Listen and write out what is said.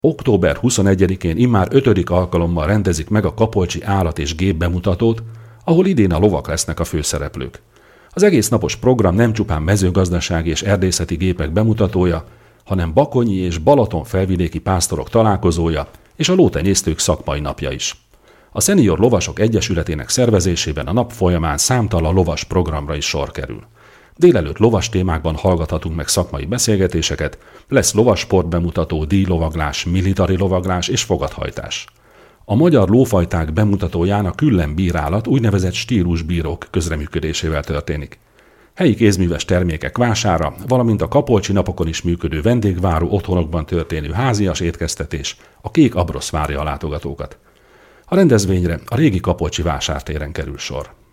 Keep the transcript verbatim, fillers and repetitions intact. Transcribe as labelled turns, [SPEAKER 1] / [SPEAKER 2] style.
[SPEAKER 1] október huszonegyedikén immár ötödik alkalommal rendezik meg a Kapolcsi állat- és gép bemutatót, ahol idén a lovak lesznek a főszereplők. Az egész napos program nem csupán mezőgazdasági és erdészeti gépek bemutatója, hanem bakonyi és Balaton felvidéki pásztorok találkozója és a lótenyésztők szakmai napja is. A Szenior Lovasok Egyesületének szervezésében a nap folyamán számtalan lovas programra is sor kerül. Délelőtt lovas témákban hallgathatunk meg szakmai beszélgetéseket, lesz lovassport bemutató, díjlovaglás, militári lovaglás és fogathajtás. A magyar lófajták bemutatóján a Küllen bírálat úgynevezett stílusbírók közreműködésével történik. Helyi kézműves termékek vására, valamint a Kapolcsi napokon is működő vendégváró otthonokban történő házias étkeztetés a Kék Abrosz várja a látogatókat. A rendezvényre a régi Kapolcsi vásártéren kerül sor.